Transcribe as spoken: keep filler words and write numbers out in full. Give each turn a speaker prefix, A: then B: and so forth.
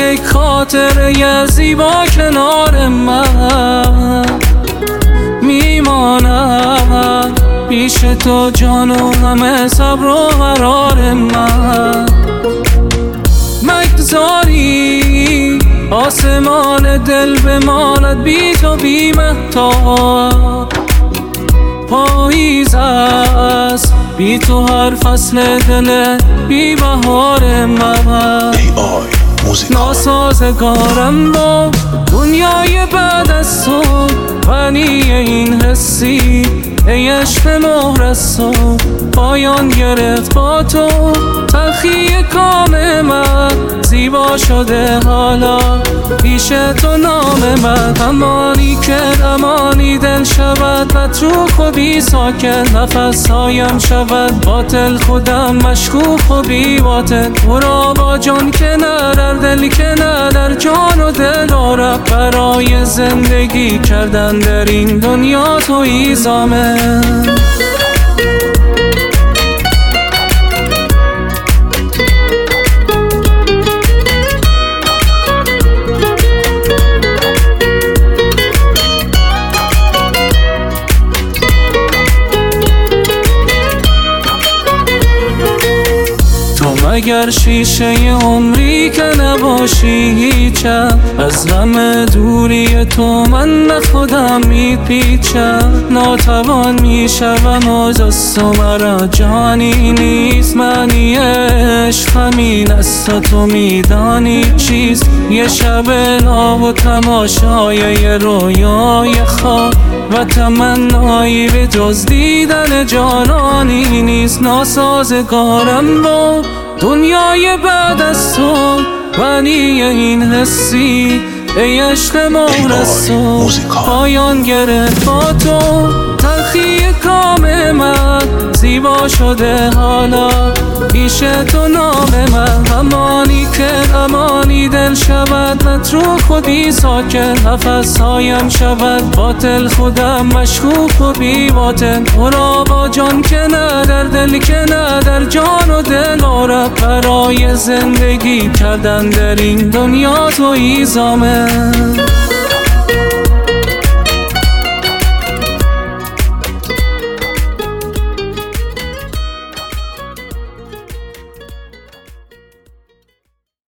A: یک خاطره زیبا کنار من میمانم، پیش تو جان و همه صبر و قرار من. مگذاری آسمان دل بماند بی تو بی مهتاب، پاییز است بی تو هر فصل دل بی بهار من. ناسازگارم با دنیای بعد از تو، غنی این حسی ای عشق مهر از تو، پایان گرفت با تو تلخی کام من. زیبا شده حالا پیش تو نام من، امانی که امانی دل شود متروک و بی ساکن، نفس هایم شود باطل خودم مشکوک و بی باطن. تو را با جان که نه در دل که نه در جان و دل آرم، برای زندگی کردن در این دنیا تویی ضامن. اگر شیشه عمری که نباشی هیچم، از غم دوری تو من نه خودم میپیچم. ناتوان میشوم از دست تو مرا جانی نیست، معنی عشق همین است و تو میدانی چیست. یه شب لا و تماشای یه رویای خواب و تمنایی به جز دیدن جانانی نیست. ناسازگارم با دنیای بعد از تو، غنی این حسی ای عشق مهر از تو، پایان گرفت با تو تلخی کام من. زیبا شده حالا پیش تو نام من، امانی که امانی دل شود متروک و بی ساکن، نفس هایم شود باطل خودم مشکوک و بی باطن. تو را با جان که نه در دل که نه در جان و دل آرم، برای زندگی کردن در این دنیا تویی ضامن.